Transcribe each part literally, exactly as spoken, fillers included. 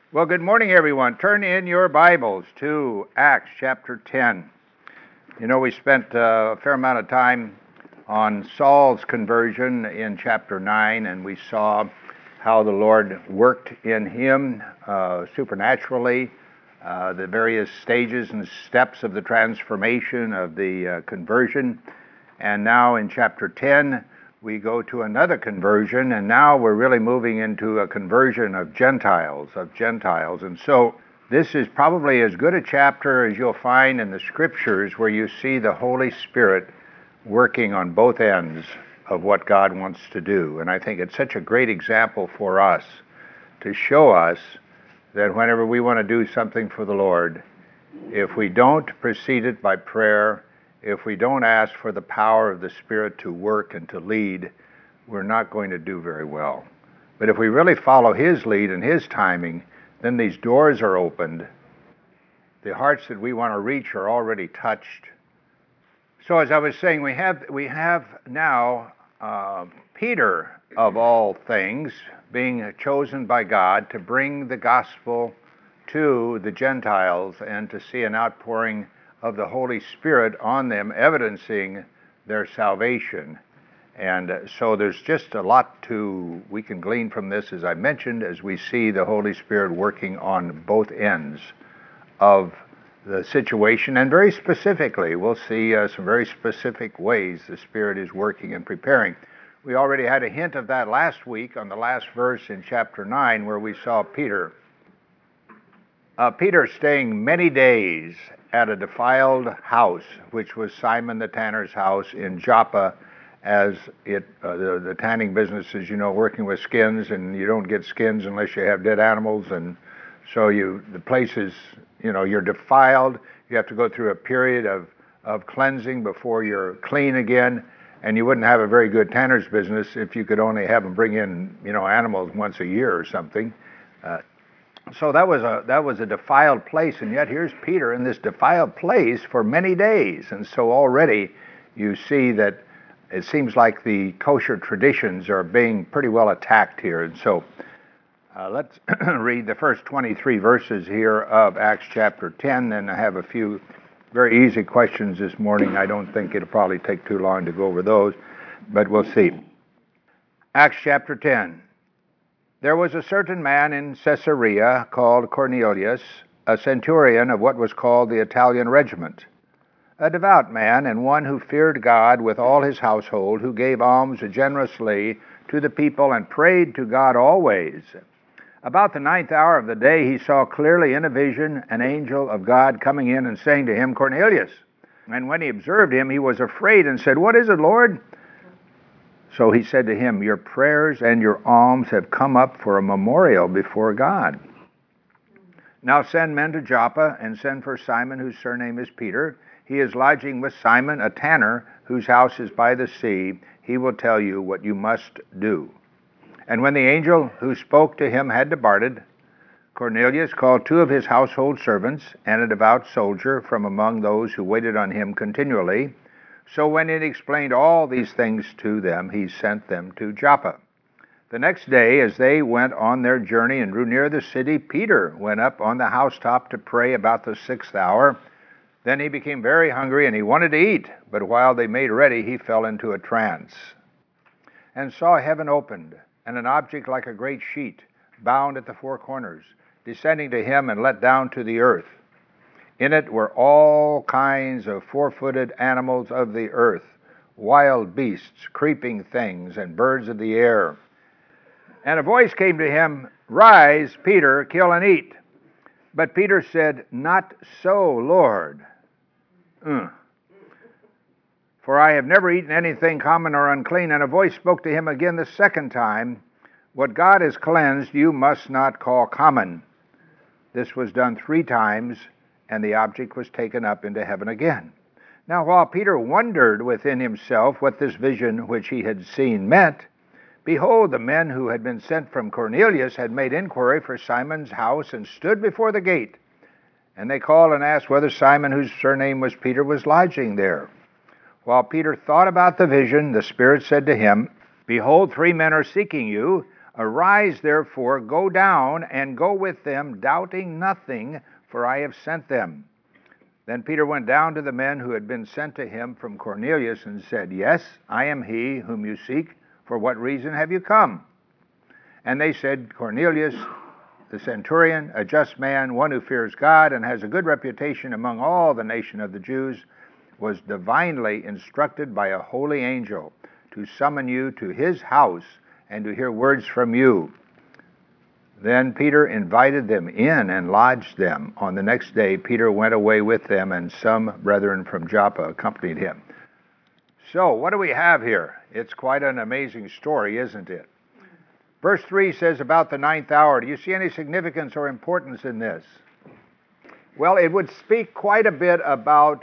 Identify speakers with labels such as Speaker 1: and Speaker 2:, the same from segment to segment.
Speaker 1: Well, good morning, everyone. Turn in your Bibles to Acts chapter ten. You know, we spent uh, a fair amount of time on Saul's conversion in chapter nine, and we saw how the Lord worked in him uh, supernaturally, uh, the various stages and steps of the transformation of the uh, conversion. And now in chapter ten, we go to another conversion, and now we're really moving into a conversion of Gentiles, of Gentiles. And so this is probably as good a chapter as you'll find in the Scriptures where you see the Holy Spirit working on both ends of what God wants to do. And I think it's such a great example for us to show us that whenever we want to do something for the Lord, if we don't precede it by prayer, if we don't ask for the power of the Spirit to work and to lead, we're not going to do very well. But if we really follow His lead and His timing, then these doors are opened. The hearts that we want to reach are already touched. So as I was saying, we have we have now uh, Peter, of all things, being chosen by God to bring the gospel to the Gentiles and to see an outpouring of the Holy Spirit on them, evidencing their salvation. And so there's just a lot to we can glean from this, as I mentioned, as we see the Holy Spirit working on both ends of the situation. And very specifically, we'll see uh, some very specific ways the Spirit is working and preparing. We already had a hint of that last week on the last verse in chapter nine, where we saw Peter. Uh, Peter staying many days at a defiled house, which was Simon the tanner's house in Joppa, as it uh, the, the tanning business is, you know, working with skins, and you don't get skins unless you have dead animals, and so you the place is, you know, you're defiled. You have to go through a period of, of cleansing before you're clean again, and you wouldn't have a very good tanner's business if you could only have them bring in, you know, animals once a year or something. Uh, So that was a that was a defiled place, and yet here's Peter in this defiled place for many days. And so already you see that it seems like the kosher traditions are being pretty well attacked here. And so uh, let's read the first twenty-three verses here of Acts chapter ten, and I have a few very easy questions this morning. I don't think it'll probably take too long to go over those, but we'll see. Acts chapter ten. There was a certain man in Caesarea called Cornelius, a centurion of what was called the Italian regiment, a devout man and one who feared God with all his household, who gave alms generously to the people and prayed to God always. About the ninth hour of the day he saw clearly in a vision an angel of God coming in and saying to him, Cornelius. And when he observed him, he was afraid and said, What is it, Lord? So he said to him, Your prayers and your alms have come up for a memorial before God. Now send men to Joppa, and send for Simon, whose surname is Peter. He is lodging with Simon, a tanner, whose house is by the sea. He will tell you what you must do. And when the angel who spoke to him had departed, Cornelius called two of his household servants and a devout soldier from among those who waited on him continually. So when he explained all these things to them, he sent them to Joppa. The next day, as they went on their journey and drew near the city, Peter went up on the housetop to pray about the sixth hour. Then he became very hungry, and he wanted to eat. But while they made ready, he fell into a trance, and saw heaven opened, and an object like a great sheet, bound at the four corners, descending to him and let down to the earth. In it were all kinds of four-footed animals of the earth, wild beasts, creeping things, and birds of the air. And a voice came to him, Rise, Peter, kill and eat. But Peter said, Not so, Lord. Mm. For I have never eaten anything common or unclean. And a voice spoke to him again the second time, What God has cleansed, you must not call common. This was done three times, and the object was taken up into heaven again. Now while Peter wondered within himself what this vision which he had seen meant, behold, the men who had been sent from Cornelius had made inquiry for Simon's house and stood before the gate. And they called and asked whether Simon, whose surname was Peter, was lodging there. While Peter thought about the vision, the Spirit said to him, Behold, three men are seeking you. Arise, therefore, go down, and go with them, doubting nothing, for I have sent them. Then Peter went down to the men who had been sent to him from Cornelius and said, Yes, I am he whom you seek. For what reason have you come? And they said, Cornelius, the centurion, a just man, one who fears God and has a good reputation among all the nation of the Jews, was divinely instructed by a holy angel to summon you to his house and to hear words from you. Then Peter invited them in and lodged them. On the next day, Peter went away with them, and some brethren from Joppa accompanied him. So, what do we have here? It's quite an amazing story, isn't it? Verse three says, about the ninth hour. Do you see any significance or importance in this? Well, it would speak quite a bit about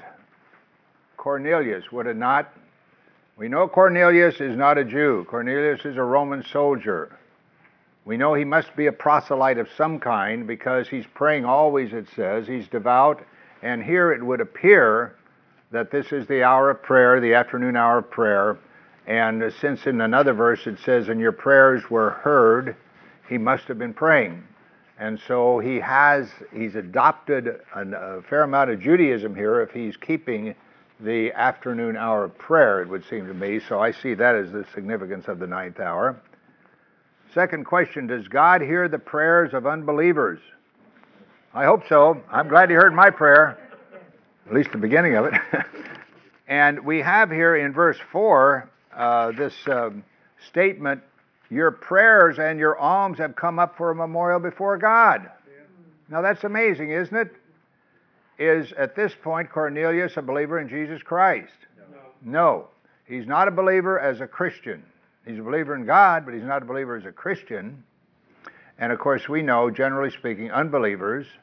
Speaker 1: Cornelius, would it not? We know Cornelius is not a Jew. Cornelius is a Roman soldier. We know he must be a proselyte of some kind because he's praying always, it says. He's devout. And here it would appear that this is the hour of prayer, the afternoon hour of prayer. And since in another verse it says, and your prayers were heard, he must have been praying. And so he has, he's adopted an, a fair amount of Judaism here if he's keeping the afternoon hour of prayer, it would seem to me. So I see that as the significance of the ninth hour. Second question, does God hear the prayers of unbelievers? I hope so. I'm glad he heard my prayer, at least the beginning of it. And we have here in verse four uh, this uh, statement, your prayers and your alms have come up for a memorial before God. Yeah. Now that's amazing, isn't it? Is at this point Cornelius a believer in Jesus Christ? No. No. He's not a believer as a Christian. He's a believer in God, but he's not a believer as a Christian. And of course we know, generally speaking, unbelievers,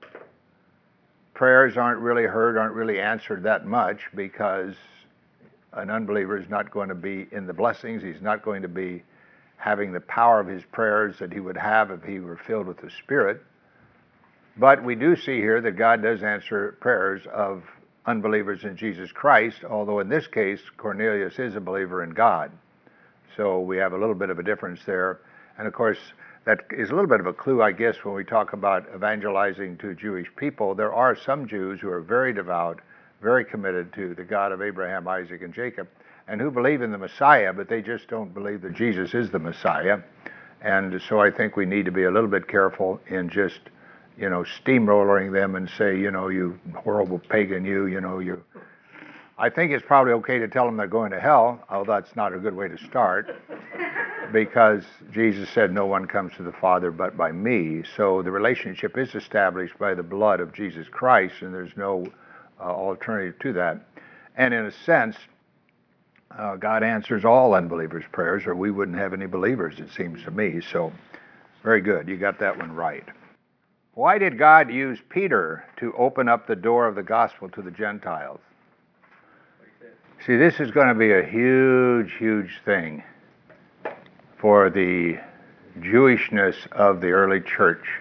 Speaker 1: prayers aren't really heard, aren't really answered that much because an unbeliever is not going to be in the blessings. He's not going to be having the power of his prayers that he would have if he were filled with the Spirit. But we do see here that God does answer prayers of unbelievers in Jesus Christ, although in this case, Cornelius is a believer in God. So we have a little bit of a difference there. And of course, that is a little bit of a clue, I guess, when we talk about evangelizing to Jewish people. There are some Jews who are very devout, very committed to the God of Abraham, Isaac, and Jacob, and who believe in the Messiah, but they just don't believe that Jesus is the Messiah. And so I think we need to be a little bit careful in just, you know, steamrolling them and say, you know, you horrible pagan, you, you know, you. I think it's probably okay to tell them they're going to hell, although that's not a good way to start, because Jesus said no one comes to the Father but by me. So the relationship is established by the blood of Jesus Christ, and there's no uh, alternative to that. And in a sense, uh, God answers all unbelievers' prayers, or we wouldn't have any believers, it seems to me. So very good, you got that one right. Why did God use Peter to open up the door of the gospel to the Gentiles? See, this is going to be a huge, huge thing for the Jewishness of the early church,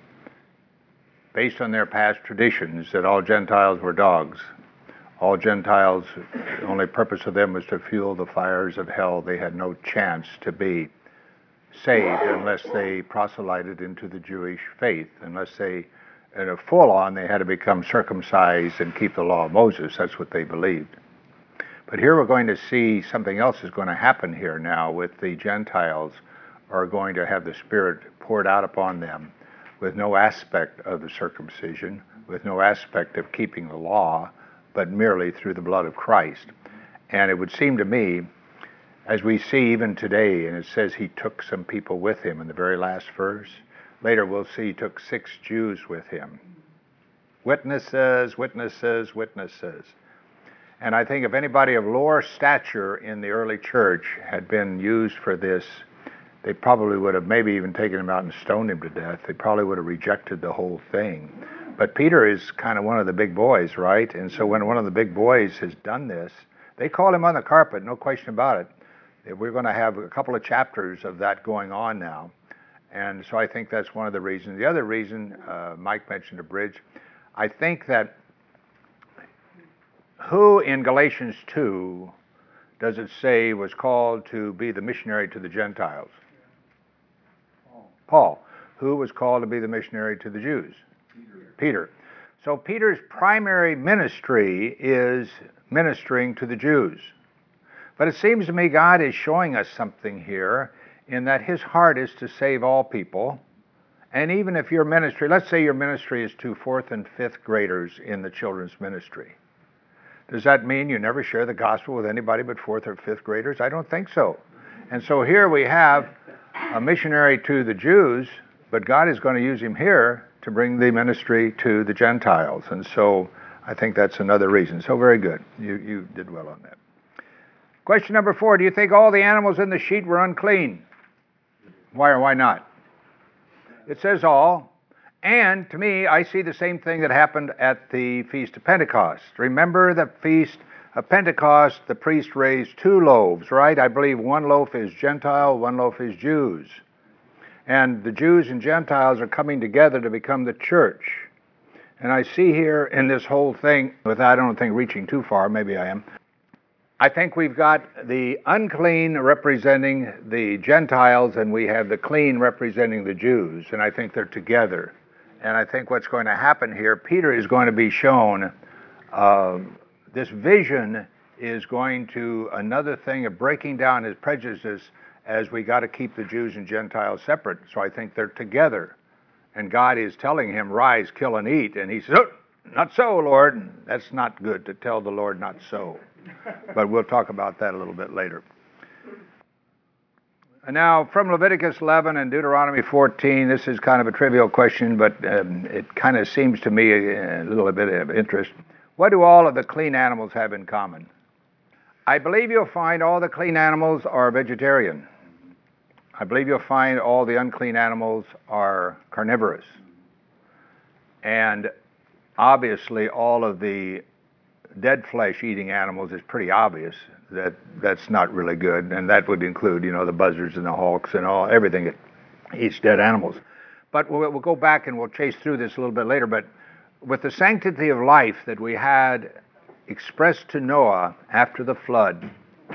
Speaker 1: based on their past traditions that all Gentiles were dogs. All Gentiles, the only purpose of them was to fuel the fires of hell. They had no chance to be saved unless they proselyted into the Jewish faith, unless they, in a full-on, they had to become circumcised and keep the law of Moses. That's what they believed. But here we're going to see something else is going to happen here now with the Gentiles are going to have the Spirit poured out upon them with no aspect of the circumcision, with no aspect of keeping the law, but merely through the blood of Christ. And it would seem to me, as we see even today, and it says he took some people with him in the very last verse. Later we'll see he took six Jews with him. Witnesses, witnesses, witnesses. And I think if anybody of lower stature in the early church had been used for this, they probably would have maybe even taken him out and stoned him to death. They probably would have rejected the whole thing. But Peter is kind of one of the big boys, right? And so when one of the big boys has done this, they call him on the carpet, no question about it. We're going to have a couple of chapters of that going on now. And so I think that's one of the reasons. The other reason, uh, Mike mentioned a bridge. I think that who in Galatians two does it say was called to be the missionary to the Gentiles? Paul. Who was called to be the missionary to the Jews?
Speaker 2: Peter.
Speaker 1: Peter. So Peter's primary ministry is ministering to the Jews. But it seems to me God is showing us something here in that his heart is to save all people. And even if your ministry, let's say your ministry is to fourth and fifth graders in the children's ministry. Does that mean you never share the gospel with anybody but fourth or fifth graders? I don't think so. And so here we have a missionary to the Jews, but God is going to use him here to bring the ministry to the Gentiles. And so I think that's another reason. So very good. You, you did well on that. Question number four, do you think all the animals in the sheet were unclean? Why or why not? It says all. And to me, I see the same thing that happened at the Feast of Pentecost. Remember the Feast of Pentecost, the priest raised two loaves, right? I believe one loaf is Gentile, one loaf is Jews. And the Jews and Gentiles are coming together to become the church. And I see here in this whole thing, without, I don't think, reaching too far, maybe I am, I think we've got the unclean representing the Gentiles, and we have the clean representing the Jews, and I think they're together. And I think what's going to happen here, Peter is going to be shown, uh, this vision is going to, another thing of breaking down his prejudices as we got to keep the Jews and Gentiles separate. So I think they're together. And God is telling him, rise, kill, and eat. And he says, oh, not so, Lord. That's not good to tell the Lord not so. But we'll talk about that a little bit later. And now, from Leviticus eleven and Deuteronomy fourteen, this is kind of a trivial question, but um, it kind of seems to me a, a little bit of interest. What do all of the clean animals have in common? I believe you'll find all the clean animals are vegetarian. I believe you'll find all the unclean animals are carnivorous. And obviously, all of the dead flesh eating animals is pretty obvious that that's not really good, and that would include, you know, the buzzards and the hawks and all everything that eats dead animals. But we'll, we'll go back and we'll chase through this a little bit later. But with the sanctity of life that we had expressed to Noah after the flood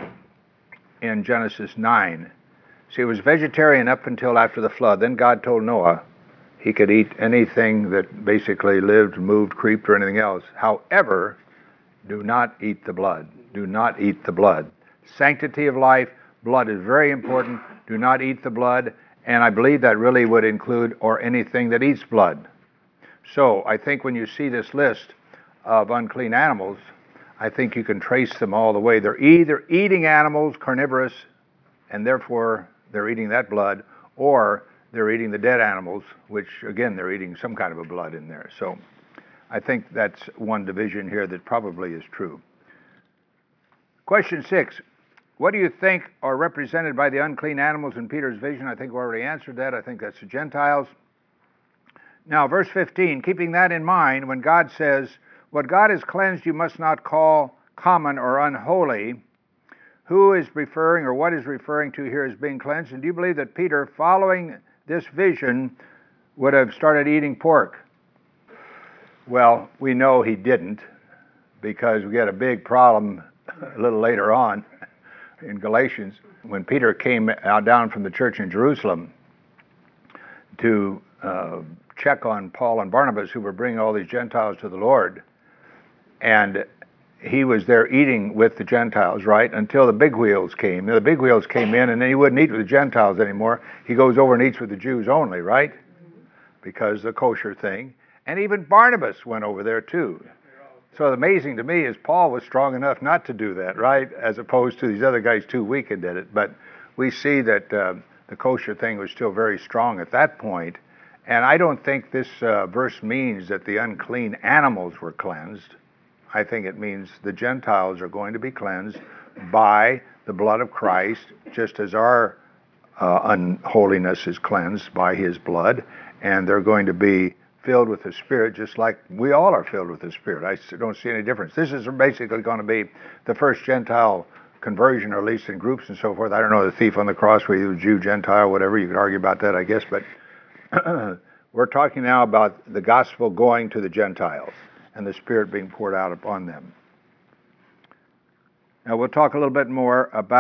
Speaker 1: in Genesis nine, see, it was vegetarian up until after the flood. Then God told Noah he could eat anything that basically lived, moved, creeped, or anything else. However, do not eat the blood. Do not eat the blood. Sanctity of life, blood is very important. Do not eat the blood. And I believe that really would include or anything that eats blood. So I think when you see this list of unclean animals, I think you can trace them all the way. They're either eating animals, carnivorous, and therefore they're eating that blood, or they're eating the dead animals, which again, they're eating some kind of a blood in there. So I think that's one division here that probably is true. Question six, what do you think are represented by the unclean animals in Peter's vision? I think we already answered that. I think that's the Gentiles. Now, verse fifteen, keeping that in mind, when God says, what God has cleansed you must not call common or unholy, who is referring or what is referring to here as being cleansed? And do you believe that Peter, following this vision, would have started eating pork? Well, we know he didn't, because we get a big problem a little later on in Galatians when Peter came out down from the church in Jerusalem to uh, check on Paul and Barnabas, who were bringing all these Gentiles to the Lord. And he was there eating with the Gentiles, right, until the big wheels came. The big wheels came in, and then he wouldn't eat with the Gentiles anymore. He goes over and eats with the Jews only, right, because the kosher thing. And even Barnabas went over there too. So amazing to me is Paul was strong enough not to do that, right, as opposed to these other guys too weak and did it. But we see that uh, the kosher thing was still very strong at that point. And I don't think this uh, verse means that the unclean animals were cleansed. I think it means the Gentiles are going to be cleansed by the blood of Christ, just as our uh, unholiness is cleansed by his blood. And they're going to be filled with the Spirit, just like we all are filled with the Spirit. I don't see any difference. This is basically going to be the first Gentile conversion, or at least in groups and so forth. I don't know, the thief on the cross, whether he was Jew, Gentile, whatever. You could argue about that, I guess. But we're talking now about the gospel going to the Gentiles and the Spirit being poured out upon them. Now we'll talk a little bit more about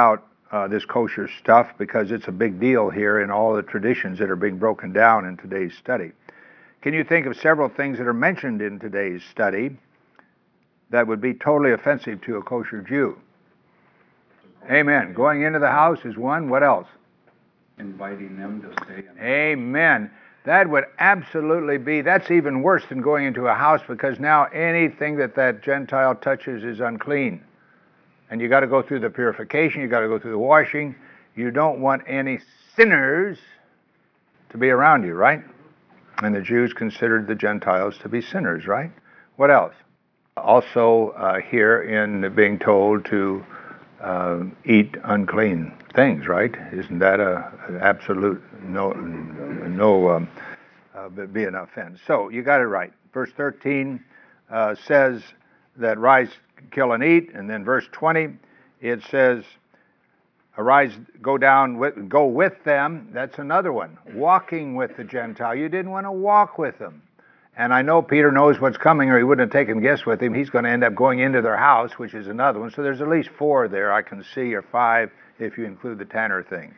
Speaker 1: uh, this kosher stuff because it's a big deal here in all the traditions that are being broken down in today's study. Can you think of several things that are mentioned in today's study that would be totally offensive to a kosher Jew? Amen. Going into the house is one. What else?
Speaker 2: Inviting them to stay.
Speaker 1: Amen. That would absolutely be, that's even worse than going into a house, because now anything that that Gentile touches is unclean. And you got to go through the purification, you got to go through the washing. You don't want any sinners to be around you, right? And the Jews considered the Gentiles to be sinners, right? What else? Also uh, here in being told to uh, eat unclean things, right? Isn't that a, an absolute no, no um, uh, be an offense? So you got it right. Verse thirteen uh, says that rise, kill, and eat, and then verse twenty it says, arise, go down, with, go with them. That's another one. Walking with the Gentile. You didn't want to walk with them. And I know Peter knows what's coming, or he wouldn't have taken guests with him. He's going to end up going into their house, which is another one. So there's at least four there I can see, or five if you include the Tanner thing.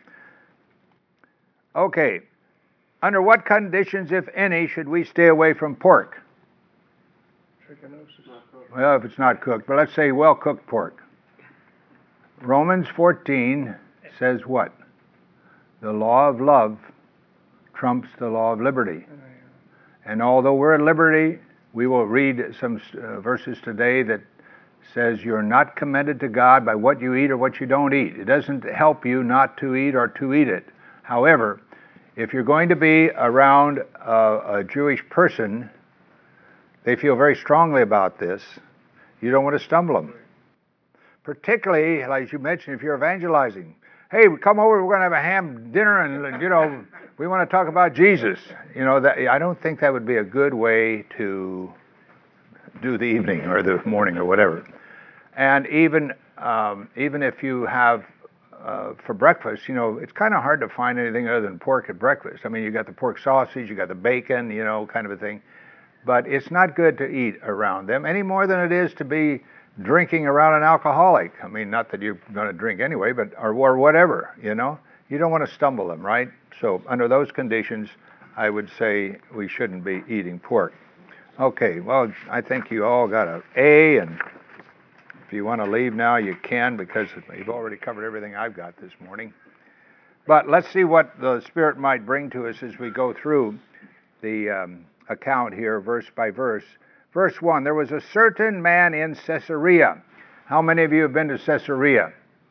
Speaker 1: Okay. Under what conditions, if any, should we stay away from pork? Well, if it's not cooked, but let's say well-cooked pork. Romans fourteen says what? The law of love trumps the law of liberty. And although we're at liberty, we will read some uh, verses today that says you're not commended to God by what you eat or what you don't eat. It doesn't help you not to eat or to eat it. However, if you're going to be around a, a Jewish person, they feel very strongly about this. You don't want to stumble them. Particularly, as you mentioned, if you're evangelizing. Hey, come over, we're going to have a ham dinner, and, you know, we want to talk about Jesus. You know, that I don't think that would be a good way to do the evening or the morning or whatever. And even um, even if you have uh, for breakfast, you know, it's kind of hard to find anything other than pork at breakfast. I mean, you got the pork sausage, you got the bacon, you know, kind of a thing. But it's not good to eat around them any more than it is to be drinking around an alcoholic. I mean, not that you're going to drink anyway, but or, or whatever, you know. You don't want to stumble them, right? So under those conditions, I would say we shouldn't be eating pork. Okay, well, I think you all got an A, and if you want to leave now, you can, because you've already covered everything I've got this morning. But let's see what the Spirit might bring to us as we go through the um, account here, verse by verse. Verse one, there was a certain man in Caesarea. How many of you have been to Caesarea?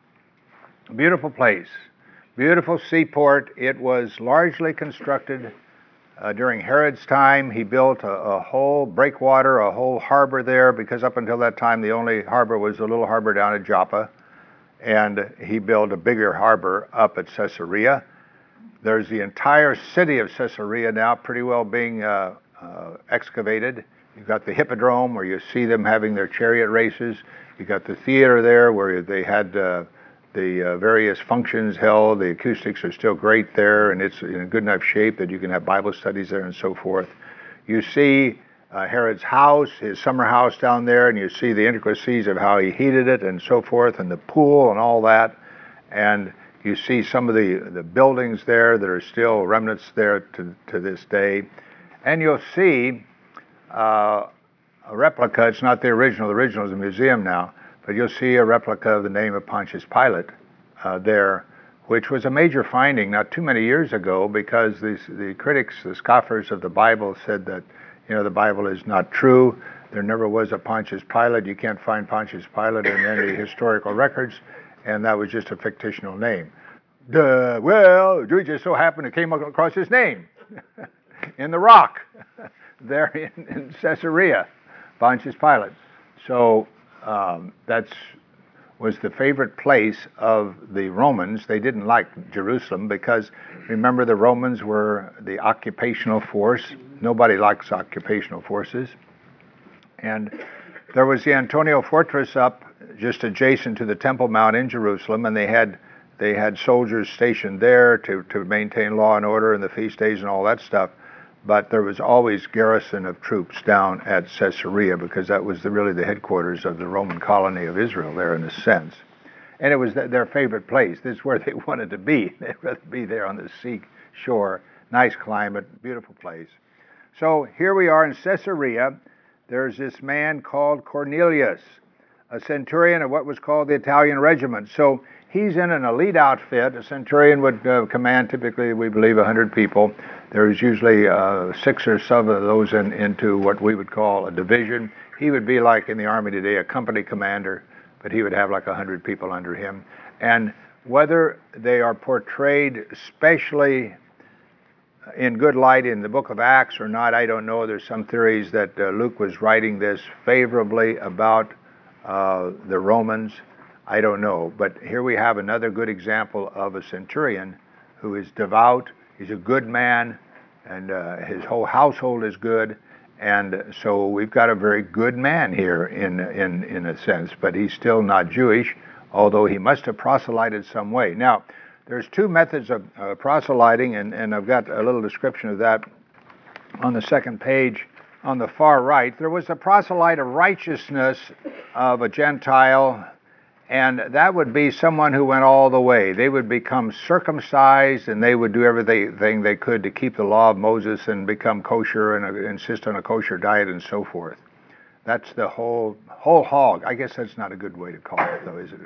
Speaker 1: A beautiful place, beautiful seaport. It was largely constructed uh, during Herod's time. He built a, a whole breakwater, a whole harbor there, because up until that time the only harbor was the little harbor down at Joppa. And he built a bigger harbor up at Caesarea. There's the entire city of Caesarea now pretty well being uh, uh, excavated. You've got the Hippodrome, where you see them having their chariot races. You've got the theater there, where they had uh, the uh, various functions held. The acoustics are still great there, and it's in good enough shape that you can have Bible studies there and so forth. You see uh, Herod's house, his summer house down there, and you see the intricacies of how he heated it and so forth, and the pool and all that. And you see some of the, the buildings there that are still remnants there to, to this day. And you'll see Uh, a replica. It's not the original. The original is a museum now, but you'll see a replica of the name of Pontius Pilate uh, there, which was a major finding not too many years ago, because these, the critics, the scoffers of the Bible, said that, you know, the Bible is not true. There never was a Pontius Pilate. You can't find Pontius Pilate in any historical records, and that was just a fictional name. Duh, well, we just so happened to came across his name in the rock there in, in Caesarea, Pontius Pilate. So um, that's was the favorite place of the Romans. They didn't like Jerusalem because, remember, the Romans were the occupational force. Nobody likes occupational forces. And there was the Antonia Fortress up just adjacent to the Temple Mount in Jerusalem, and they had they had soldiers stationed there to, to maintain law and order and the feast days and all that stuff. But there was always garrison of troops down at Caesarea, because that was the, really the headquarters of the Roman colony of Israel there in a sense. And it was th- their favorite place. This is where they wanted to be. They'd rather be there on the sea shore. Nice climate, beautiful place. So here we are in Caesarea. There's this man called Cornelius, a centurion of what was called the Italian regiment. So he's in an elite outfit. A centurion would uh, command typically, we believe, one hundred people. There's usually uh, six or seven of those in, into what we would call a division. He would be like in the Army today, a company commander, but he would have like one hundred people under him. And whether they are portrayed especially in good light in the book of Acts or not, I don't know. There's some theories that uh, Luke was writing this favorably about uh, the Romans. I don't know. But here we have another good example of a centurion who is devout. He's a good man, and uh, his whole household is good. And so we've got a very good man here in, in, in a sense, but he's still not Jewish, although he must have proselyted some way. Now, there's two methods of uh, proselyting, and, and I've got a little description of that on the second page on the far right. There was a proselyte of righteousness of a Gentile, and that would be someone who went all the way. They would become circumcised, and they would do everything they could to keep the law of Moses and become kosher and uh, insist on a kosher diet and so forth. That's the whole whole hog. I guess that's not a good way to call it, though, is it?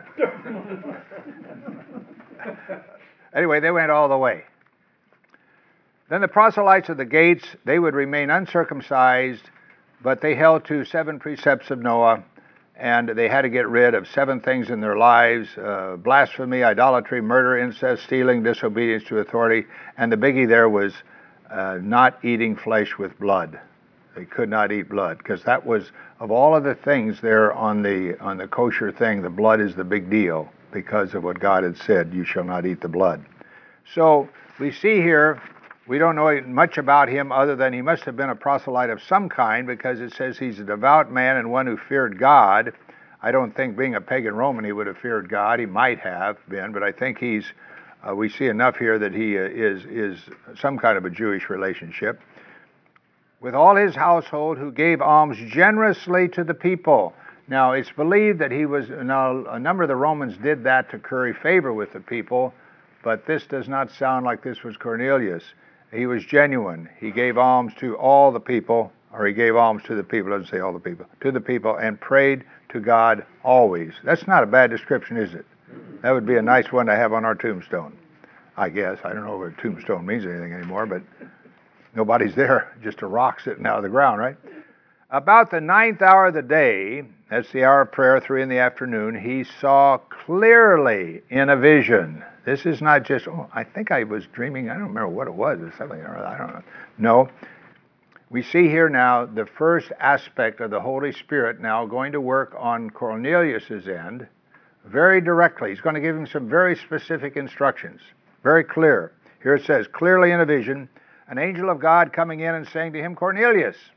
Speaker 1: Anyway, they went all the way. Then the proselytes of the gates, they would remain uncircumcised, but they held to seven precepts of Noah, and they had to get rid of seven things in their lives: uh, blasphemy, idolatry, murder, incest, stealing, disobedience to authority. And the biggie there was uh, not eating flesh with blood. They could not eat blood, because that was, of all of the things there on the on the kosher thing, the blood is the big deal, because of what God had said, you shall not eat the blood. So we see here, we don't know much about him other than he must have been a proselyte of some kind, because it says he's a devout man and one who feared God. I don't think being a pagan Roman he would have feared God. He might have been, but I think he's, uh, we see enough here that he uh, is, is some kind of a Jewish relationship. With all his household, who gave alms generously to the people. Now, it's believed that he was, now a number of the Romans did that to curry favor with the people, but this does not sound like this was Cornelius. He was genuine. He gave alms to all the people, or he gave alms to the people, doesn't say all the people, to the people, and prayed to God always. That's not a bad description, is it? That would be a nice one to have on our tombstone, I guess. I don't know if a tombstone means anything anymore, but nobody's there, just a rock sitting out of the ground, right? About the ninth hour of the day, that's the hour of prayer, three in the afternoon, he saw clearly in a vision. This is not just, oh, I think I was dreaming, I don't remember what it was, or something, or I don't know. No, we see here now the first aspect of the Holy Spirit now going to work on Cornelius's end very directly. He's going to give him some very specific instructions, very clear. Here it says, clearly in a vision, an angel of God coming in and saying to him, Cornelius.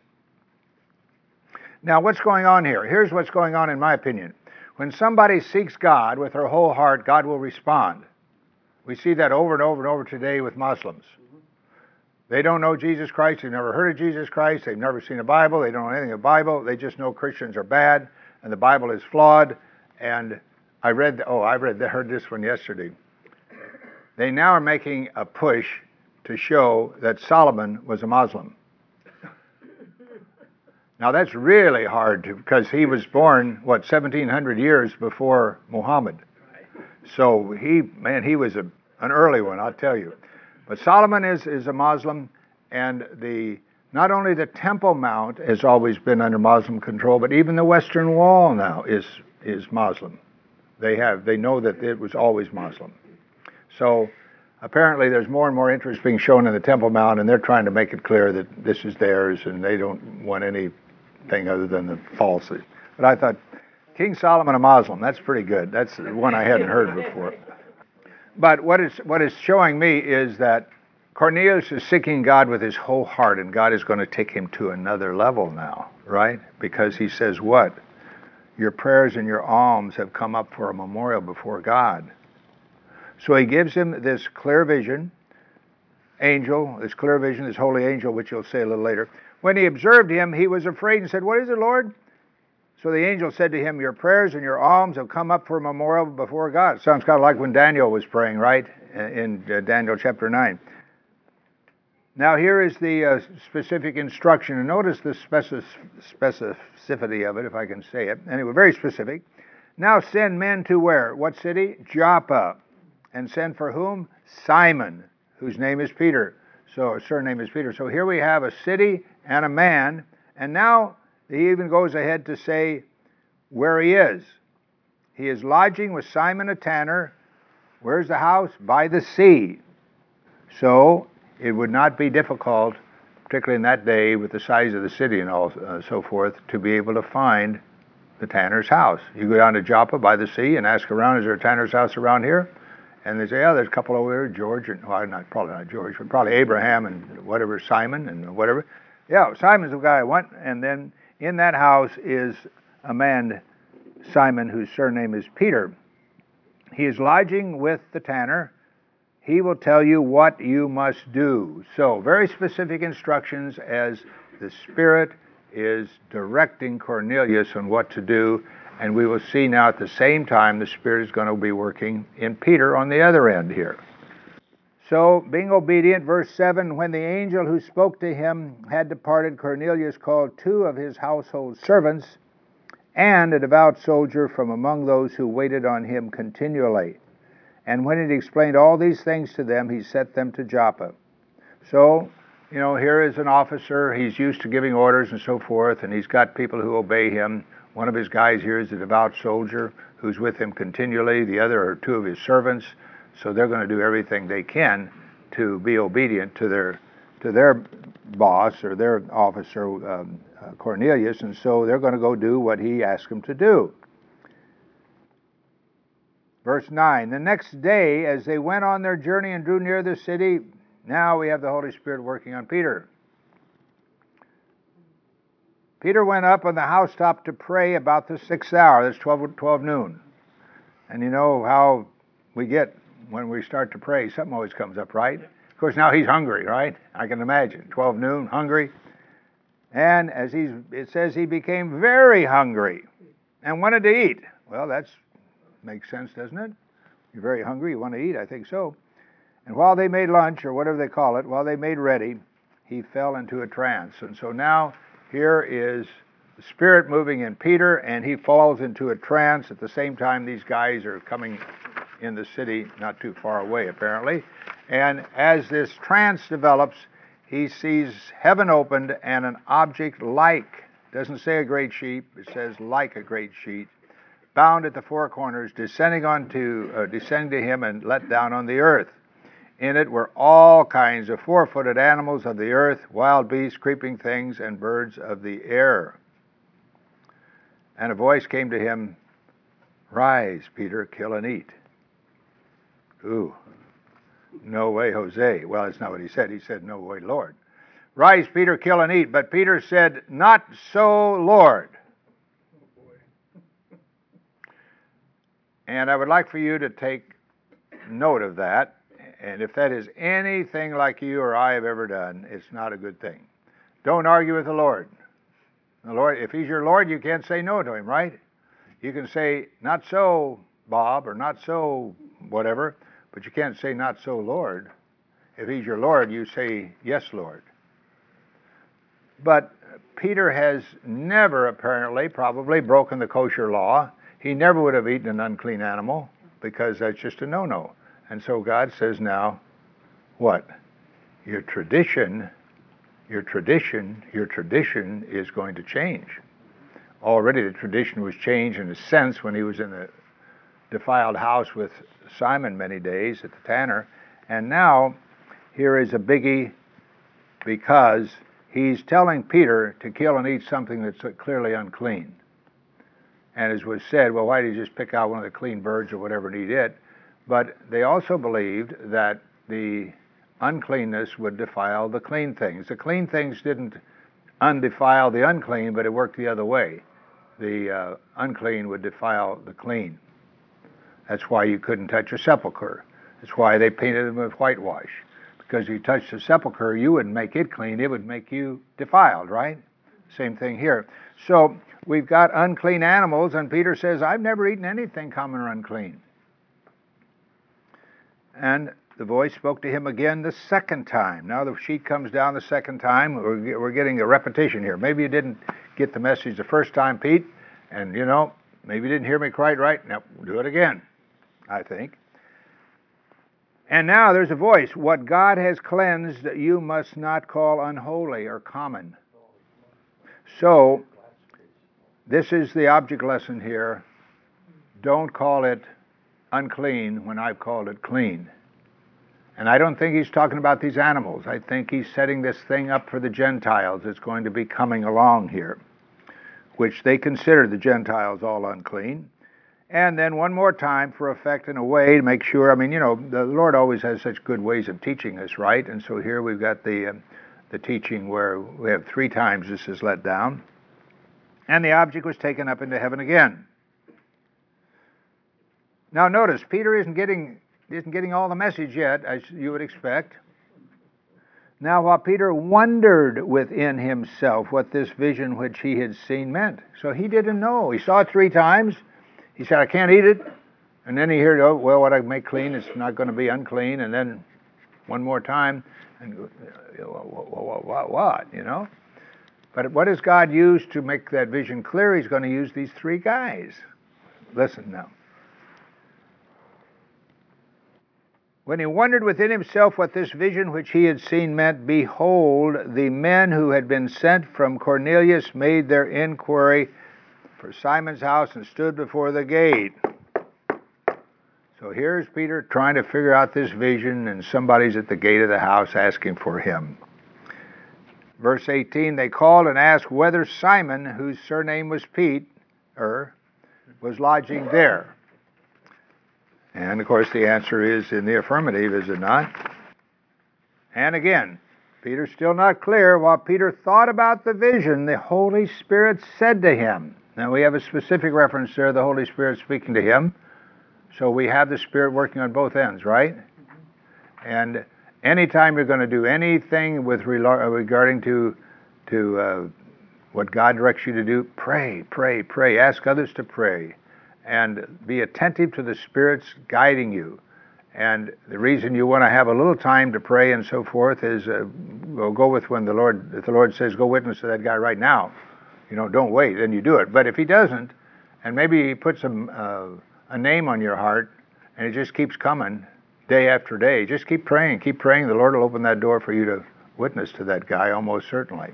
Speaker 1: Now, what's going on here? Here's what's going on in my opinion. When somebody seeks God with their whole heart, God will respond. We see that over and over and over today with Muslims. They don't know Jesus Christ. They've never heard of Jesus Christ. They've never seen a Bible. They don't know anything of the Bible. They just know Christians are bad and the Bible is flawed. And I read, oh, I read, heard this one yesterday. They now are making a push to show that Solomon was a Muslim. Now that's really hard to, because he was born, what, seventeen hundred years before Muhammad. So he, man, he was a, an early one, I'll tell you. But Solomon is, is a Muslim, and the not only the Temple Mount has always been under Muslim control, but even the Western Wall now is is Muslim. They have, they know that it was always Muslim. So apparently there's more and more interest being shown in the Temple Mount, and they're trying to make it clear that this is theirs, and they don't want anything other than the falsity. But I thought, King Solomon a Muslim, that's pretty good. That's one I hadn't heard before. But what it's, what it's showing me is that Cornelius is seeking God with his whole heart, and God is going to take him to another level now, right? Because he says what? Your prayers and your alms have come up for a memorial before God. So he gives him this clear vision, angel, this clear vision, this holy angel, which you'll say a little later. When he observed him, he was afraid and said, what is it, Lord? So the angel said to him, your prayers and your alms have come up for a memorial before God. Sounds kind of like when Daniel was praying, right? In uh, Daniel chapter nine. Now here is the uh, specific instruction. And notice the specif- specificity of it, if I can say it. Anyway, very specific. Now send men to where? What city? Joppa. And send for whom? Simon, whose name is Peter. So, surname is Peter. So here we have a city and a man. And now he even goes ahead to say where he is. He is lodging with Simon a tanner. Where's the house? By the sea. So it would not be difficult, particularly in that day with the size of the city and all uh, so forth, to be able to find the tanner's house. You go down to Joppa by the sea and ask around, is there a tanner's house around here? And they say, yeah, there's a couple over there, George, and, well, not, probably not George, but probably Abraham and whatever, Simon and whatever. Yeah, Simon's the guy I want. And then in that house is a man, Simon, whose surname is Peter. He is lodging with the tanner. He will tell you what you must do. So, very specific instructions as the Spirit is directing Cornelius on what to do. And we will see now at the same time the Spirit is going to be working in Peter on the other end here. So, being obedient, verse seven, when the angel who spoke to him had departed, Cornelius called two of his household servants and a devout soldier from among those who waited on him continually. And when he had explained all these things to them, he sent them to Joppa. So, you know, here is an officer. He's used to giving orders and so forth, and he's got people who obey him. One of his guys here is a devout soldier who's with him continually. The other are two of his servants. So they're going to do everything they can to be obedient to their to their boss or their officer, um, uh, Cornelius. And so they're going to go do what he asked them to do. Verse nine, the next day, as they went on their journey and drew near the city, now we have the Holy Spirit working on Peter. Peter went up on the housetop to pray about the sixth hour. That's twelve, twelve noon. And you know how we get when we start to pray, something always comes up, right? Of course, now he's hungry, right? I can imagine. twelve noon, hungry. And as he's, it says he became very hungry and wanted to eat. Well, that's makes sense, doesn't it? You're very hungry, you want to eat, I think so. And while they made lunch, or whatever they call it, while they made ready, he fell into a trance. And so now here is the Spirit moving in Peter, and he falls into a trance. At the same time, these guys are coming in the city, not too far away, apparently. And as this trance develops, he sees heaven opened and an object like, doesn't say a great sheep, it says like a great sheet, bound at the four corners, descending onto, uh, descending to him and let down on the earth. In it were all kinds of four-footed animals of the earth, wild beasts, creeping things, and birds of the air. And a voice came to him, rise, Peter, kill and eat. Ooh, no way, Jose. Well, that's not what he said. He said, no way, Lord. Rise, Peter, kill and eat. But Peter said, not so, Lord. And I would like for you to take note of that. And if that is anything like you or I have ever done, it's not a good thing. Don't argue with the Lord. The Lord, if he's your Lord, you can't say no to him, right? You can say, not so, Bob, or not so, whatever, but you can't say, not so, Lord. If he's your Lord, you say, yes, Lord. But Peter has never, apparently, probably broken the kosher law. He never would have eaten an unclean animal because that's just a no-no. And so God says now, what? Your tradition, your tradition, your tradition is going to change. Already the tradition was changed in a sense when he was in the defiled house with Simon many days at the tanner. And now here is a biggie because he's telling Peter to kill and eat something that's clearly unclean. And as was said, well, why did he just pick out one of the clean birds or whatever and eat it? But they also believed that the uncleanness would defile the clean things. The clean things didn't undefile the unclean, but it worked the other way. The uh, unclean would defile the clean. That's why you couldn't touch a sepulcher. That's why they painted them with whitewash. Because if you touched the sepulcher, you wouldn't make it clean, it would make you defiled, right? Same thing here. So we've got unclean animals, and Peter says, I've never eaten anything common or unclean. And the voice spoke to him again the second time. Now the sheet comes down the second time. We're, we're getting a repetition here. Maybe you didn't get the message the first time, Pete, and you know, maybe you didn't hear me quite right. Now, do it again, I think. And now there's a voice. What God has cleansed, you must not call unholy or common. So, this is the object lesson here. Don't call it unclean when I've called it clean. And I don't think he's talking about these animals. I think he's setting this thing up for the Gentiles that's going to be coming along here, which they consider the Gentiles all unclean. And then one more time for effect and a way to make sure, I mean, you know, the Lord always has such good ways of teaching us, right? And so here we've got the, uh, the teaching where we have three times this is let down. And the object was taken up into heaven again. Now notice, Peter isn't getting, isn't getting all the message yet, as you would expect. Now while Peter wondered within himself what this vision which he had seen meant. So he didn't know. He saw it three times. He said, I can't eat it. And then he heard, oh, well, what I make clean, it's not going to be unclean. And then one more time, and what, what, what, you know? But what does God use to make that vision clear? He's going to use these three guys. Listen now. When he wondered within himself what this vision which he had seen meant, behold, the men who had been sent from Cornelius made their inquiry for Simon's house and stood before the gate. So here's Peter trying to figure out this vision, and somebody's at the gate of the house asking for him. Verse eighteen, they called and asked whether Simon, whose surname was Peter, was lodging there. And of course the answer is in the affirmative, is it not? And again, Peter's still not clear. While Peter thought about the vision, the Holy Spirit said to him. Now we have a specific reference there, the Holy Spirit speaking to him. So we have the Spirit working on both ends, right? And anytime you're going to do anything with regarding to to uh, what God directs you to do, pray, pray, pray. Ask others to pray. And be attentive to the Spirit's guiding you. And the reason you want to have a little time to pray and so forth is, uh, well, go with when the Lord, if the Lord says, go witness to that guy right now. You know, don't wait, then you do it. But if he doesn't, and maybe he puts a, uh, a name on your heart, and it just keeps coming day after day, just keep praying, keep praying. The Lord will open that door for you to witness to that guy, almost certainly,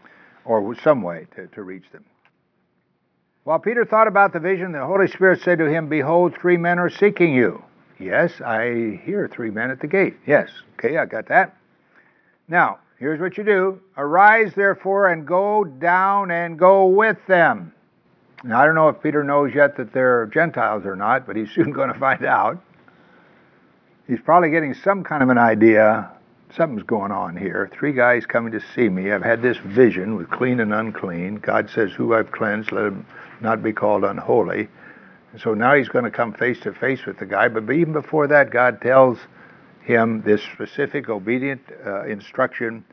Speaker 1: or some way to, to reach them. While Peter thought about the vision, the Holy Spirit said to him, behold, three men are seeking you. Yes, I hear three men at the gate. Yes, okay, I got that. Now, here's what you do. Arise, therefore, and go down and go with them. Now, I don't know if Peter knows yet that they're Gentiles or not, but he's soon going to find out. He's probably getting some kind of an idea. Something's going on here. Three guys coming to see me. I've had this vision with clean and unclean. God says, who I've cleansed, let him not be called unholy. And so now he's going to come face to face with the guy. But even before that, God tells him this specific obedient uh, instruction.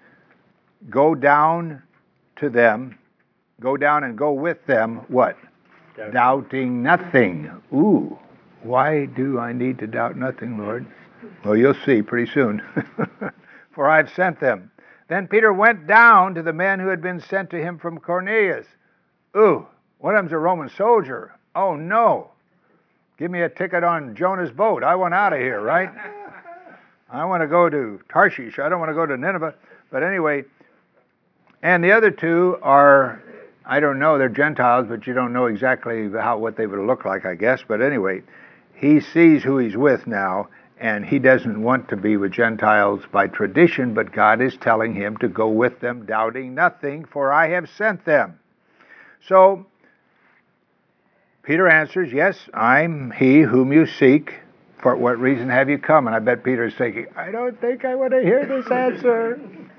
Speaker 1: Go down to them. Go down and go with them. What? Doubting, Doubting nothing. Ooh, why do I need to doubt nothing, Lord? Well, you'll see pretty soon. For I've sent them. Then Peter went down to the men who had been sent to him from Cornelius. Ooh, one of them's a Roman soldier. Oh, no. Give me a ticket on Jonah's boat. I want out of here, right? I want to go to Tarshish. I don't want to go to Nineveh. But anyway, and the other two are, I don't know, they're Gentiles, but you don't know exactly how what they would look like, I guess. But anyway, he sees who he's with now, and he doesn't want to be with Gentiles by tradition, but God is telling him to go with them, doubting nothing, for I have sent them. So Peter answers, yes, I'm he whom you seek. For what reason have you come? And I bet Peter's thinking, I don't think I want to hear this answer.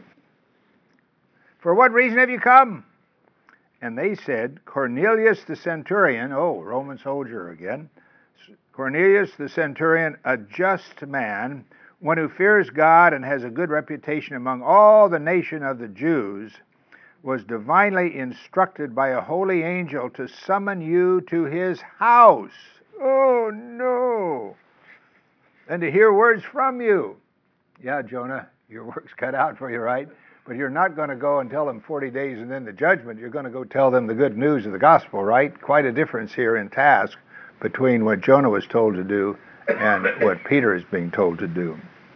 Speaker 1: For what reason have you come? And they said, Cornelius the centurion, oh, Roman soldier again, Cornelius the centurion, a just man, one who fears God and has a good reputation among all the nation of the Jews, was divinely instructed by a holy angel to summon you to his house. Oh, no. And to hear words from you. Yeah, Jonah, your work's cut out for you, right? But you're not going to go and tell them forty days and then the judgment. You're going to go tell them the good news of the gospel, right? Quite a difference here in task between what Jonah was told to do and what Peter is being told to do.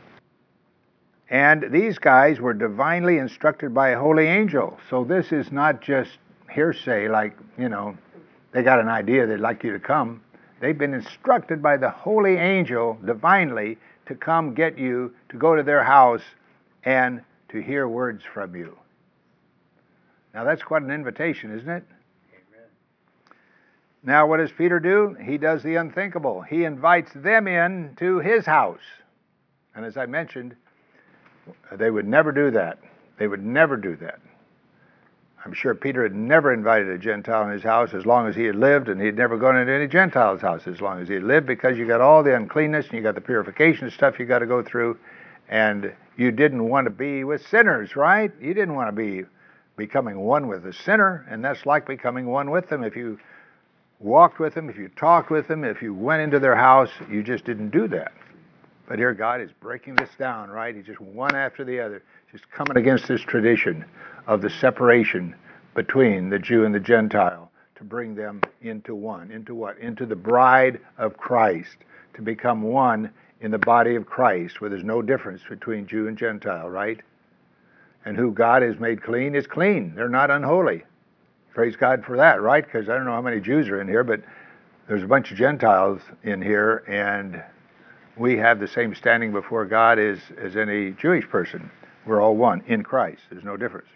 Speaker 1: And these guys were divinely instructed by a holy angel. So this is not just hearsay, like, you know, they got an idea they'd like you to come. They've been instructed by the holy angel divinely to come get you, to go to their house, and to hear words from you. Now that's quite an invitation, isn't it? Amen. Now what does Peter do? He does the unthinkable. He invites them in to his house. And as I mentioned, they would never do that. They would never do that. I'm sure Peter had never invited a Gentile in his house as long as he had lived, and he had never gone into any Gentile's house as long as he had lived, because you got all the uncleanness and you got the purification stuff you got to go through, and you didn't want to be with sinners, right? You didn't want to be becoming one with a sinner, and that's like becoming one with them. If you walked with them, if you talked with them, if you went into their house, you just didn't do that. But here God is breaking this down, right? He's just one after the other, just coming against this tradition of the separation between the Jew and the Gentile to bring them into one. Into what? Into the bride of Christ, to become one in the body of Christ, where there's no difference between Jew and Gentile, right? And who God has made clean is clean. They're not unholy. Praise God for that, right? Because I don't know how many Jews are in here, but there's a bunch of Gentiles in here, and we have the same standing before God as, as any Jewish person. We're all one in Christ. There's no difference.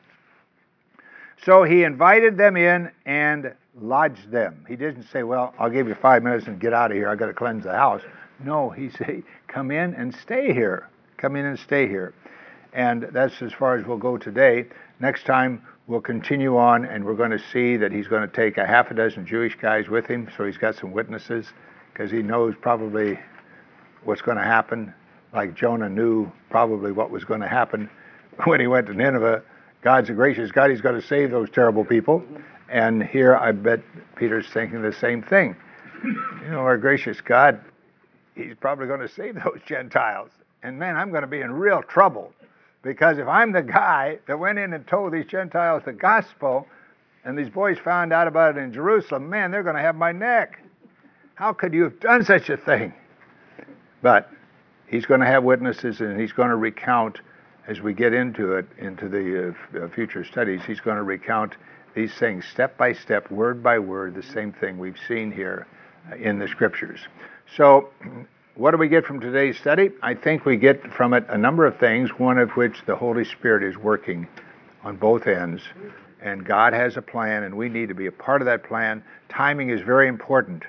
Speaker 1: So he invited them in and lodged them. He didn't say, well, I'll give you five minutes and get out of here. I've got to cleanse the house. No, he said, come in and stay here. Come in and stay here. And that's as far as we'll go today. Next time, we'll continue on, and we're going to see that he's going to take a half a dozen Jewish guys with him, so he's got some witnesses, because he knows probably what's going to happen, like Jonah knew probably what was going to happen when he went to Nineveh. God's a gracious God. He's going to save those terrible people. And here I bet Peter's thinking the same thing. You know, our gracious God, he's probably going to save those Gentiles. And man, I'm going to be in real trouble, because if I'm the guy that went in and told these Gentiles the gospel, and these boys found out about it in Jerusalem, man, they're going to have my neck. How could you have done such a thing? But he's going to have witnesses, and he's going to recount, as we get into it, into the uh, future studies, he's going to recount these things step by step, word by word, the same thing we've seen here uh, in the Scriptures. So what do we get from today's study? I think we get from it a number of things, one of which the Holy Spirit is working on both ends. And God has a plan, and we need to be a part of that plan. Timing is very important.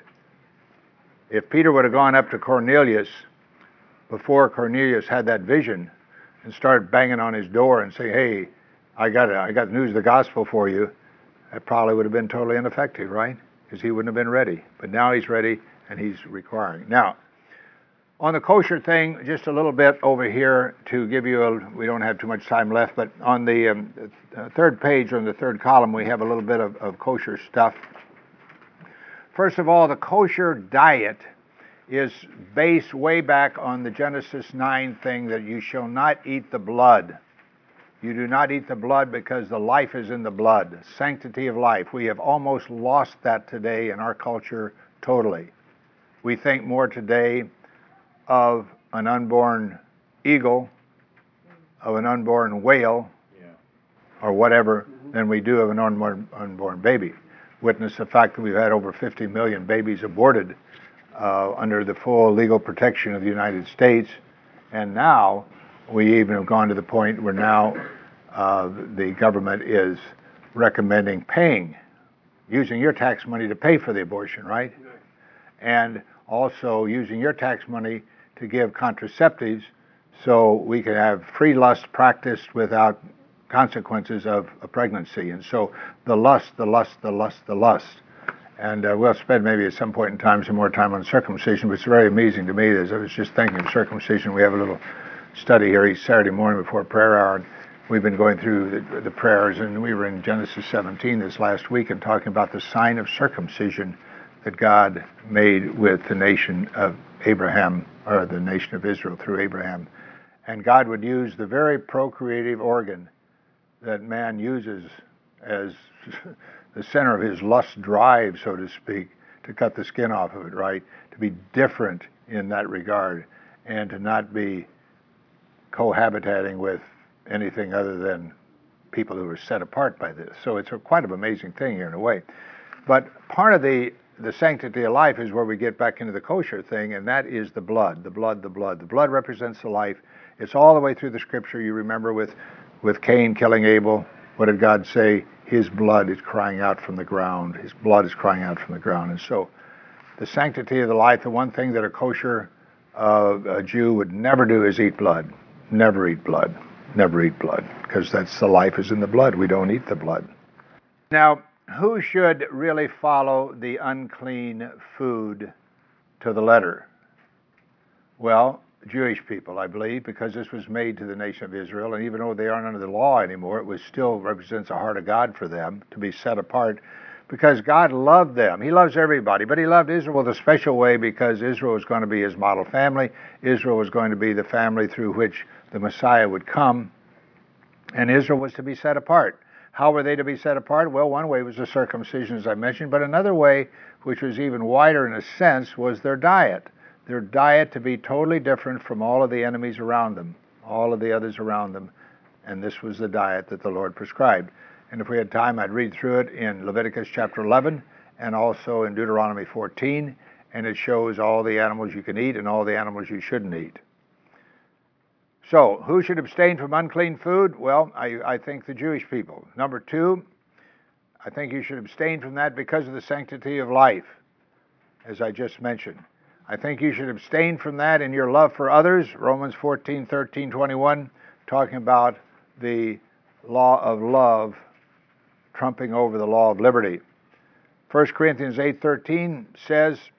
Speaker 1: If Peter would have gone up to Cornelius before Cornelius had that vision and started banging on his door and saying, hey, I got it, I got news of the gospel for you, that probably would have been totally ineffective, right? Because he wouldn't have been ready. But now he's ready, and he's requiring. Now, on the kosher thing, just a little bit over here to give you a, we don't have too much time left, but on the um, th- third page, on the third column, we have a little bit of, of kosher stuff. First of all, the kosher diet is based way back on the Genesis nine thing that you shall not eat the blood. You do not eat the blood because the life is in the blood, sanctity of life. We have almost lost that today in our culture totally. We think more today of an unborn eagle, of an unborn whale, yeah, or whatever, than we do of an unborn, unborn baby. Witness the fact that we've had over fifty million babies aborted uh, under the full legal protection of the United States. And now we even have gone to the point where now uh, the government is recommending paying, using your tax money to pay for the abortion, right? Yeah. And also using your tax money to give contraceptives so we can have free lust practiced without consequences of a pregnancy. And so the lust, the lust, the lust, the lust. And uh, we'll spend maybe at some point in time some more time on circumcision, but it's very amazing to me. As I was just thinking of circumcision, we have a little study here each Saturday morning before prayer hour. And we've been going through the, the prayers, and we were in Genesis seventeen this last week and talking about the sign of circumcision that God made with the nation of Abraham, or the nation of Israel through Abraham. And God would use the very procreative organ that man uses as the center of his lust drive, so to speak, to cut the skin off of it, right? To be different in that regard and to not be cohabitating with anything other than people who are set apart by this. So it's a, quite an amazing thing here in a way. But part of the, the sanctity of life is where we get back into the kosher thing, and that is the blood, the blood, the blood. The blood represents the life. It's all the way through the scripture. You remember with, with Cain killing Abel, what did God say? His blood is crying out from the ground. His blood is crying out from the ground. And so the sanctity of the life, the one thing that a kosher uh, a Jew would never do is eat blood. Never eat blood. Never eat blood, because that's the life is in the blood. We don't eat the blood. Now, who should really follow the unclean food to the letter? Well, Jewish people, I believe, because this was made to the nation of Israel, and even though they aren't under the law anymore, it was still represents the heart of God for them to be set apart, because God loved them. He loves everybody, but he loved Israel the special way because Israel was going to be his model family. Israel was going to be the family through which the Messiah would come, and Israel was to be set apart. How were they to be set apart? Well, one way was the circumcision, as I mentioned, but another way, which was even wider in a sense, was their diet. Their diet to be totally different from all of the enemies around them, all of the others around them, and this was the diet that the Lord prescribed. And if we had time, I'd read through it in Leviticus chapter eleven and also in Deuteronomy fourteen, and it shows all the animals you can eat and all the animals you shouldn't eat. So, who should abstain from unclean food? Well, I, I think the Jewish people. Number two, I think you should abstain from that because of the sanctity of life, as I just mentioned. I think you should abstain from that in your love for others. Romans fourteen, thirteen, twenty-one, talking about the law of love trumping over the law of liberty. First Corinthians eight, thirteen says,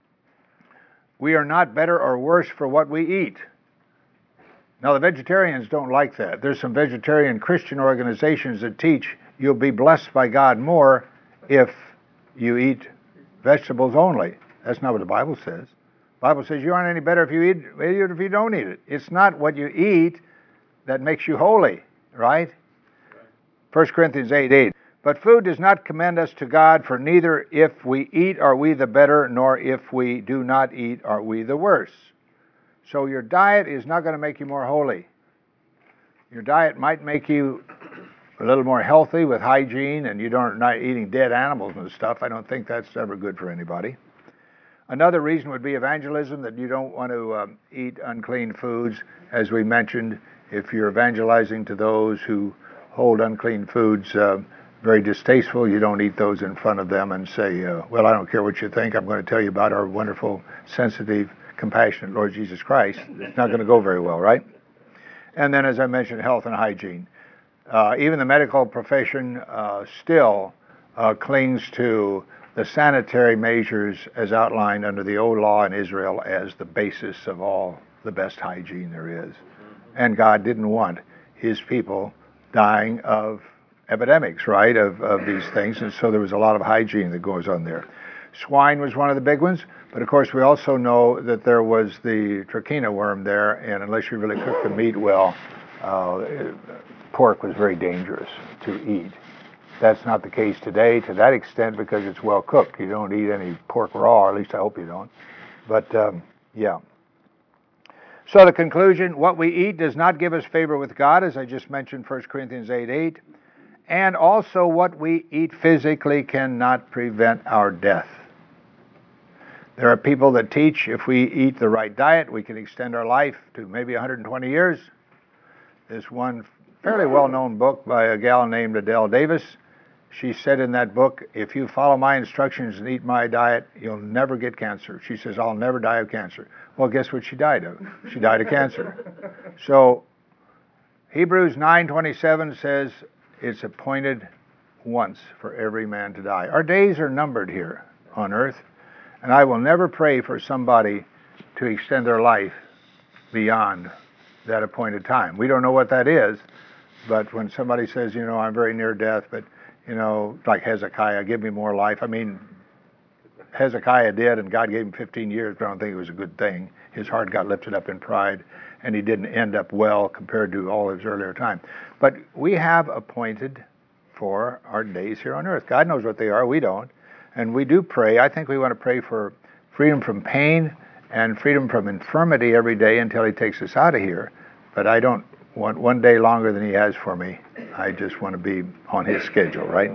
Speaker 1: we are not better or worse for what we eat. Now, the vegetarians don't like that. There's some vegetarian Christian organizations that teach you'll be blessed by God more if you eat vegetables only. That's not what the Bible says. The Bible says you aren't any better if you eat it if you don't eat it. It's not what you eat that makes you holy, right? First Corinthians eight, eight. But food does not commend us to God, for neither if we eat are we the better, nor if we do not eat are we the worse. So your diet is not going to make you more holy. Your diet might make you a little more healthy with hygiene, and you don't not eating dead animals and stuff. I don't think that's ever good for anybody. Another reason would be evangelism, that you don't want to um, eat unclean foods. As we mentioned, if you're evangelizing to those who hold unclean foods uh, very distasteful, you don't eat those in front of them and say, uh, well, I don't care what you think. I'm going to tell you about our wonderful, sensitive, compassionate Lord Jesus Christ. It's not going to go very well, right? And then, as I mentioned, health and hygiene. Uh, even the medical profession uh, still uh, clings to the sanitary measures as outlined under the old law in Israel as the basis of all the best hygiene there is. And God didn't want his people dying of epidemics, right, of, of these things. And so there was a lot of hygiene that goes on there. Swine was one of the big ones, but of course we also know that there was the trichina worm there, and unless you really cook the meat well, uh, pork was very dangerous to eat. That's not the case today to that extent because it's well cooked. You don't eat any pork raw, or at least I hope you don't. But um, yeah. So the conclusion, what we eat does not give us favor with God, as I just mentioned, First Corinthians eight, eight. And also what we eat physically cannot prevent our death. There are people that teach if we eat the right diet, we can extend our life to maybe one hundred twenty years. There's one fairly well-known book by a gal named Adele Davis. She said in that book, if you follow my instructions and eat my diet, you'll never get cancer. She says, I'll never die of cancer. Well, guess what she died of? She died of cancer. So Hebrews nine twenty-seven says, it's appointed once for every man to die. Our days are numbered here on earth, and I will never pray for somebody to extend their life beyond that appointed time. We don't know what that is, But when somebody says, you know, I'm very near death, but, you know, like Hezekiah, give me more life. I mean, Hezekiah did, and God gave him fifteen years, but I don't think it was a good thing. His heart got lifted up in pride, and he didn't end up well compared to all his earlier time. But we have appointed for our days here on earth. God knows what they are, we don't. And we do pray. I think we want to pray for freedom from pain and freedom from infirmity every day until he takes us out of here. But I don't want one day longer than he has for me. I just want to be on his schedule, right?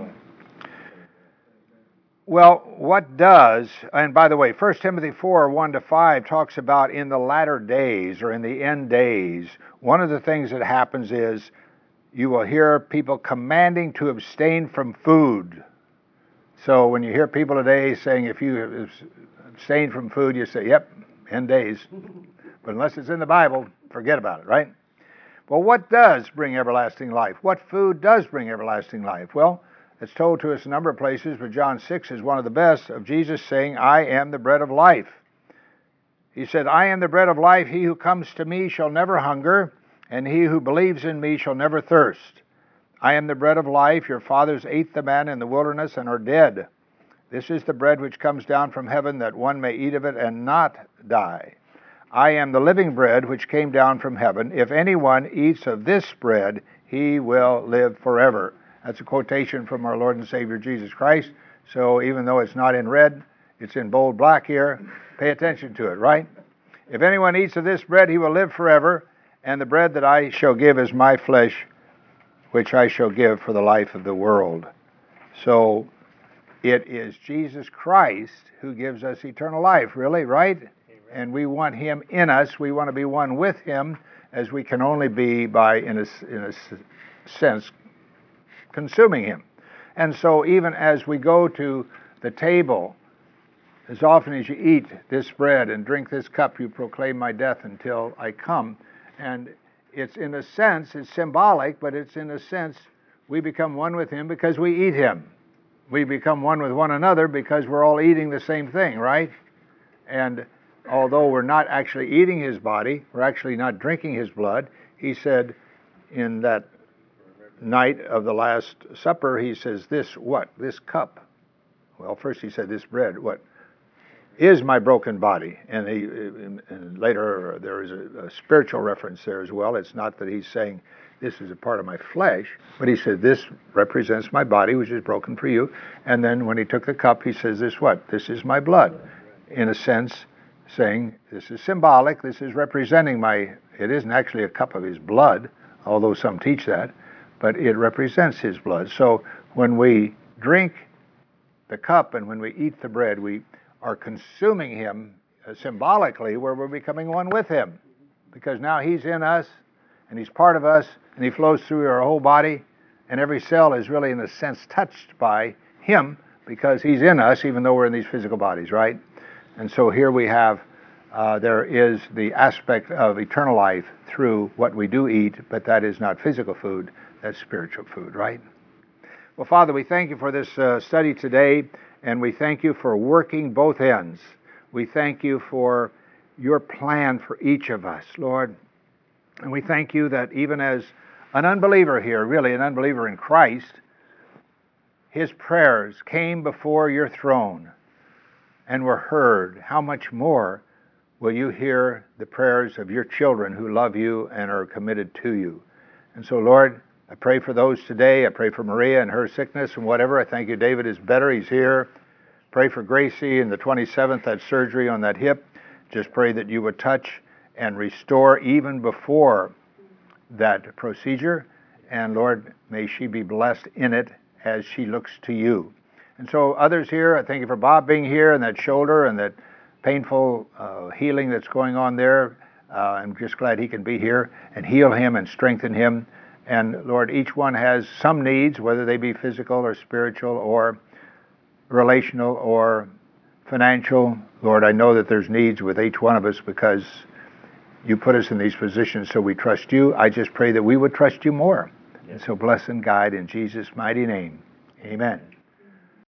Speaker 1: Well, what does, and by the way, First Timothy four, one to five talks about in the latter days or in the end days, one of the things that happens is you will hear people commanding to abstain from food. So when you hear people today saying if you abstain from food, you say, yep, end days. But unless it's in the Bible, forget about it, right? Well, what does bring everlasting life? What food does bring everlasting life? Well, it's told to us a number of places, but John six is one of the best, of Jesus saying, I am the bread of life. He said, I am the bread of life. He who comes to me shall never hunger, and he who believes in me shall never thirst. I am the bread of life. Your fathers ate the manna in the wilderness and are dead. This is the bread which comes down from heaven, that one may eat of it and not die. I am the living bread which came down from heaven. If anyone eats of this bread, he will live forever. That's a quotation from our Lord and Savior Jesus Christ. So even though it's not in red, it's in bold black here. Pay attention to it, right? If anyone eats of this bread, he will live forever. And the bread that I shall give is my flesh, which I shall give for the life of the world. So it is Jesus Christ who gives us eternal life, really, right? Amen. And we want him in us. We want to be one with him, as we can only be by, in a, in a sense, consuming him. And so even as we go to the table, as often as you eat this bread and drink this cup, you proclaim my death until I come. And it's in a sense, it's symbolic, but it's in a sense, we become one with him because we eat him. We become one with one another because we're all eating the same thing, right? And although we're not actually eating his body, we're actually not drinking his blood, he said in that night of the Last Supper, he says, this what? This cup. Well, first he said, this bread, what? Is my broken body. And, he, and later there is a, a spiritual reference there as well. It's not that he's saying this is a part of my flesh, but he said this represents my body, which is broken for you. And then when he took the cup, he says this what? This is my blood. In a sense, saying this is symbolic, this is representing my, it isn't actually a cup of his blood, although some teach that, but it represents his blood. So when we drink the cup and when we eat the bread, we are consuming him uh, symbolically, where we're becoming one with him. Because now he's in us, and he's part of us, and he flows through our whole body, and every cell is really, in a sense, touched by him, because he's in us, even though we're in these physical bodies, right? And so here we have, uh, there is the aspect of eternal life through what we do eat, but that is not physical food, that's spiritual food, right? Well, Father, we thank you for this uh, study today, and we thank you for working both ends. We thank you for your plan for each of us, Lord. And we thank you that even as an unbeliever here, really an unbeliever in Christ, his prayers came before your throne and were heard. How much more will you hear the prayers of your children who love you and are committed to you? And so, Lord, I pray for those today. I pray for Maria and her sickness and whatever. I thank you David is better. He's here. Pray for Gracie in the twenty-seventh, that surgery on that hip. Just pray that you would touch and restore even before that procedure. And Lord, may she be blessed in it as she looks to you. And so others here, I thank you for Bob being here and that shoulder and that painful uh, healing that's going on there. Uh, I'm just glad he can be here and heal him and strengthen him. And Lord, each one has some needs, whether they be physical or spiritual or relational or financial. Lord, I know that there's needs with each one of us because you put us in these positions, so we trust you. I just pray that we would trust you more. And so bless and guide in Jesus' mighty name. Amen.